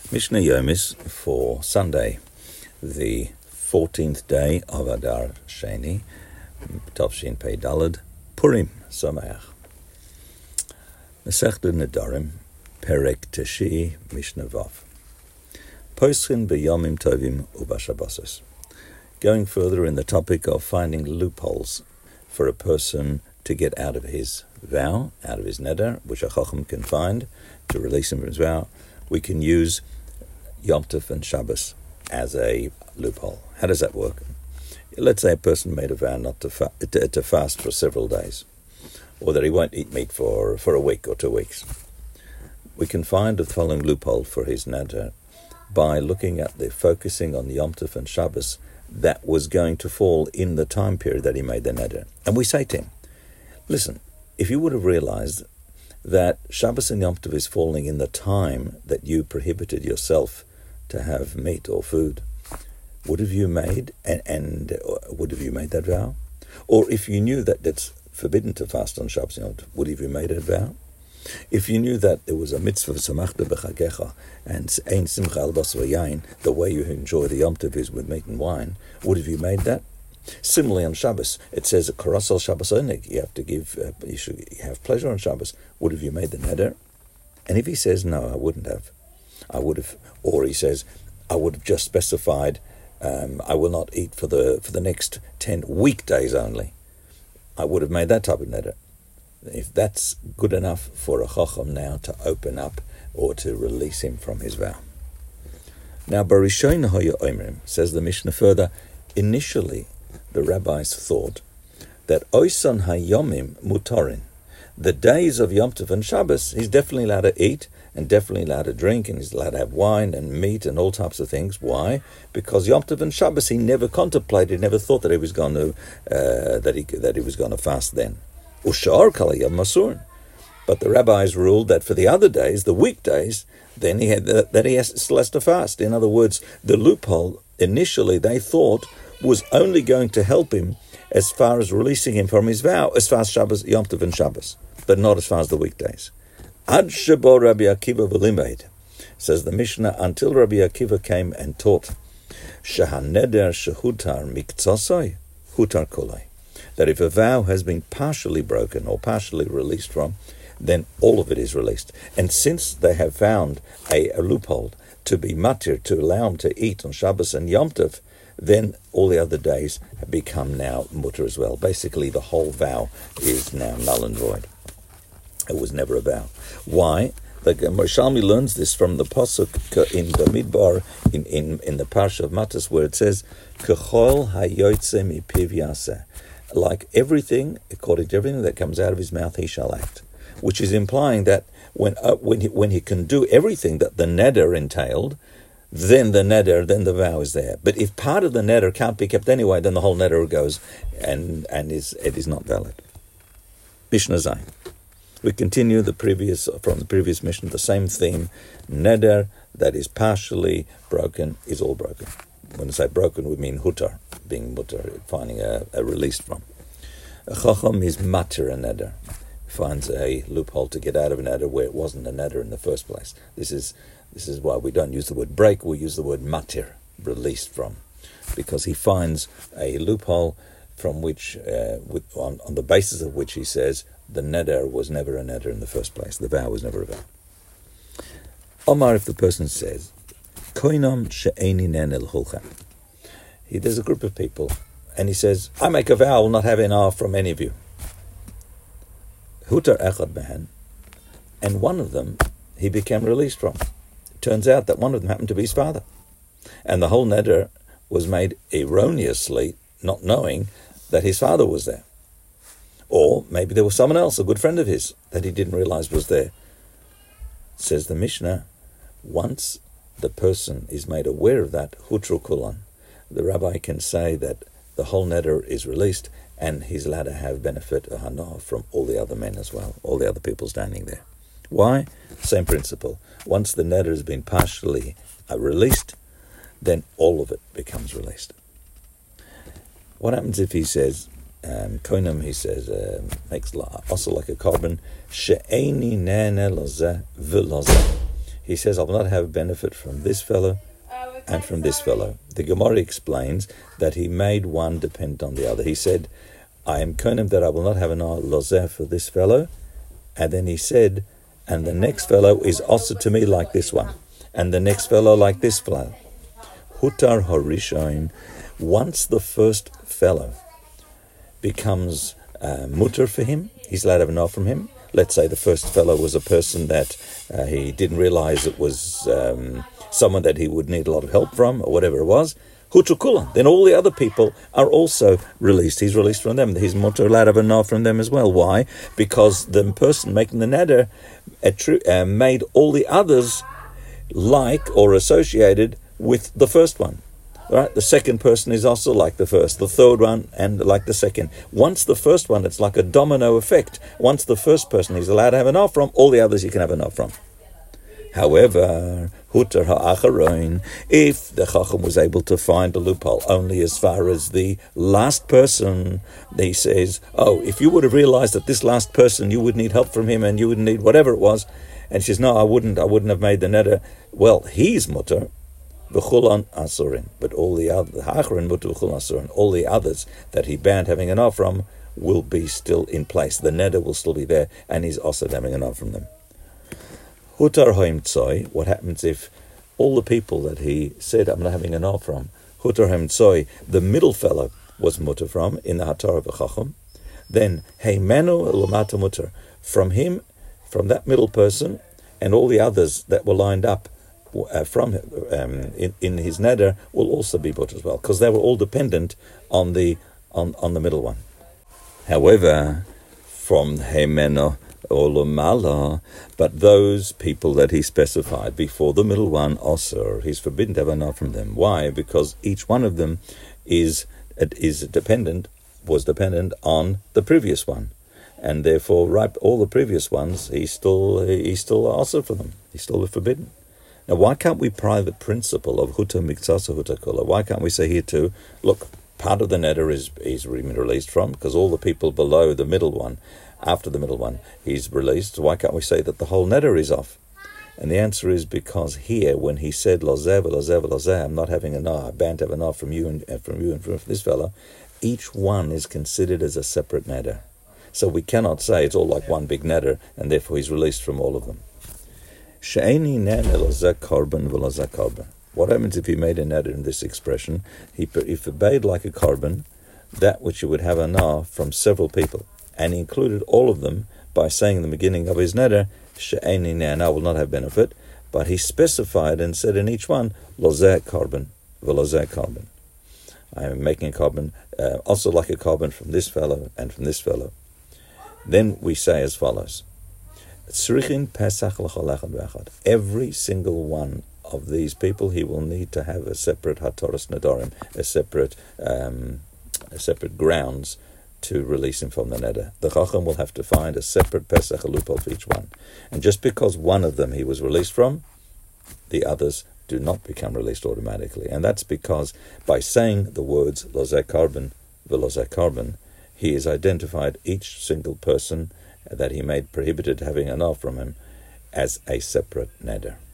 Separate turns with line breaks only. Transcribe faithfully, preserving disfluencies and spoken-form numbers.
Mishnah Yomis for Sunday, the fourteenth day of Adar Sheni, Tavshin Pei Daled, Purim Sameach. Masechta Nedarim, Perek Teshi, Mishnah Vav. Poschin b'yomim tovim ubashabbasos. Going further in the topic of finding loopholes for a person to get out of his vow, out of his neder, which a chacham can find to release him from his vow, we can use Yom Tov and Shabbos as a loophole. How does that work? Let's say a person made a vow not to, fa- to, to fast for several days, or that he won't eat meat for, for a week or two weeks. We can find the following loophole for his neder by looking at the focusing on Yom Tov and Shabbos that was going to fall in the time period that he made the neder. And we say to him, listen, if you would have realized that Shabbos and Yom Tov is falling in the time that you prohibited yourself to have meat or food, would have you made and, and would have you made that vow? Or if you knew that it's forbidden to fast on Shabbos and Yom Tov, would have you made a vow? If you knew that there was a mitzvah samachta b'chagecha and ein simcha al bas v'yain, the way you enjoy the Yom Tov is with meat and wine, would have you made that? Similarly, on Shabbos, it says a karasal Shabbos onig. You have to give, uh, you should have pleasure on Shabbos. Would have you made the neder? And if he says no, I wouldn't have. I would have, or he says, I would have just specified, um, I will not eat for the for the next ten weekdays only. I would have made that type of neder. If that's good enough for a chacham now to open up or to release him from his vow. Now, Barishoin Hoya Oimrim, says the Mishnah further, initially the rabbis thought that Oisan Hayomim Mutorin, the days of Yom Tov and Shabbos, he's definitely allowed to eat and definitely allowed to drink, and he's allowed to have wine and meat and all types of things. Why? Because Yom Tov and Shabbos he never contemplated, never thought that he was going to uh, that he that he was going to fast then. Ushar Kalayam Masurn. But the rabbis ruled that for the other days, the weekdays, then he had the, that he has, still has to fast. In other words, the loophole initially they thought was only going to help him as far as releasing him from his vow, as far as Shabbos, Yom Tov and Shabbos, but not as far as the weekdays. Ad shebo Rabbi Akiva v'limeid, says the Mishnah, until Rabbi Akiva came and taught, shehaneder shehutar miktsosoi hutar kolai, that if a vow has been partially broken or partially released from, then all of it is released. And since they have found a, a loophole to be matir, to allow him to eat on Shabbos and Yom Tov, then all the other days have become now mutter as well. Basically, the whole vow is now null and void. It was never a vow. Why? The Yerushalmi learns this from the pasuk in Bamidbar, in, in, in the parsha of Matas, where it says, Kechol hayotze mipiv yaseh. Like everything, according to everything that comes out of his mouth, he shall act. Which is implying that when uh, when he, when he can do everything that the neder entailed, then the neder, then the vow is there. But if part of the neder can't be kept anyway, then the whole neder goes and and is it is not valid. Mishnah Zayin. We continue the previous from the previous Mishnah, the same theme. Neder that is partially broken is all broken. When I say broken, we mean hutar, being mutar, finding a, a release from. A chacham is matir a neder, finds a loophole to get out of a neder where it wasn't a neder in the first place. This is this is why we don't use the word break, we use the word matir, released from, because he finds a loophole from which, uh, with, on, on the basis of which he says the neder was never a neder in the first place, the vow was never a vow. Omar, if the person says, Koinam she'eni nen el hulchem. There's a group of people, and he says, I make a vow, I will not have enough from any of you. Hutar echad behen, and one of them he became released from. It turns out that one of them happened to be his father, and the whole neder was made erroneously, not knowing that his father was there. Or maybe there was someone else, a good friend of his, that he didn't realize was there. Says the Mishnah, once the person is made aware of that, hutru kulan, the rabbi can say that the whole neder is released and he's allowed to have benefit of hana from all the other men as well, all the other people standing there. Why? Same principle. Once the neder has been partially uh, released, then all of it becomes released. What happens if he says, um, Koinam, he says, uh, makes also like a carbon, she'eni nene loze v'loze. he says, I will not have benefit from this fellow and from this fellow. The Gemara explains that he made one depend on the other. He said, I am konim that I will not have an lozeh for this fellow. And then he said, and the next fellow is also to me like this one. And the next fellow like this fellow. Hutar Horishain, once the first fellow becomes uh, mutter for him, he's allowed to have an off from him. Let's say the first fellow was a person that uh, he didn't realize it was um, someone that he would need a lot of help from, or whatever it was. Hutukula. Then all the other people are also released. He's released from them. He's mutter allowed to have an off from them as well. Why? Because the person making the neder uh, made all the others like or associated with the first one. Right? The second person is also like the first, the third one and like the second. Once the first one, it's like a domino effect. Once the first person is allowed to have an off from, all the others you can have an off from. However, Hutar ha'acharoin, if the Chacham was able to find a loophole only as far as the last person, he says, oh, if you would have realized that this last person, you would need help from him and you would need whatever it was, and she says, no, I wouldn't, I wouldn't have made the neder. Well, he's mutter, v'chulan asurin, but all the other, ha'acharoin mutter v'chulan asurin, all the others that he banned having an off from will be still in place. The neder will still be there, and he's also having an off from them. Hutar hoim tzoi, what happens if all the people that he said, I'm not having an off from, Hutar hoim tzoi, the middle fellow was mutter from, in the Hatar of the Chacham, then heimenu lamata mutter, from him, from that middle person, and all the others that were lined up uh, from um, in, in his neder will also be mutter as well, because they were all dependent on the on, on the middle one. However, from heimenu Olumala, but those people that he specified before the middle one, also, he's forbidden to have an off from them. Why? Because each one of them is is dependent, was dependent on the previous one, and therefore, right, all the previous ones, he's still he's still also for them. He's still forbidden. Now, why can't we apply the principle of huta miktsasa huta kula? Why can't we say here too? Look, part of the neder is is released from, because all the people below the middle one, after the middle one, he's released. Why can't we say that the whole neder is off? And the answer is because here, when he said lozev, lozev, lozev, I'm not having enough, I banned to have enough from you and uh, from you and from this fellow, each one is considered as a separate neder. So we cannot say it's all like one big neder, and therefore he's released from all of them. She'eni nen elozeh korban v'lozeh korban. What happens if he made a neder in this expression? He, he forbade like a korban that which you would have anah from several people. And he included all of them by saying in the beginning of his neder, she'eni ne'ana, will not have benefit, but he specified and said in each one, lozeh korban, v'lozeh korban. I am making a korban, uh, also like a korban from this fellow and from this fellow. Then we say as follows, tzrichin pesach l'chol echad v'echad. Every single one of these people, he will need to have a separate hatoras nedarim, a separate, um, a separate grounds to release him from the neder. The Chacham will have to find a separate Pesach, a loophole for each one. And just because one of them he was released from, the others do not become released automatically. And that's because by saying the words lozeh korban, v'lozeh korban, he has identified each single person that he made prohibited having an off from him as a separate neder.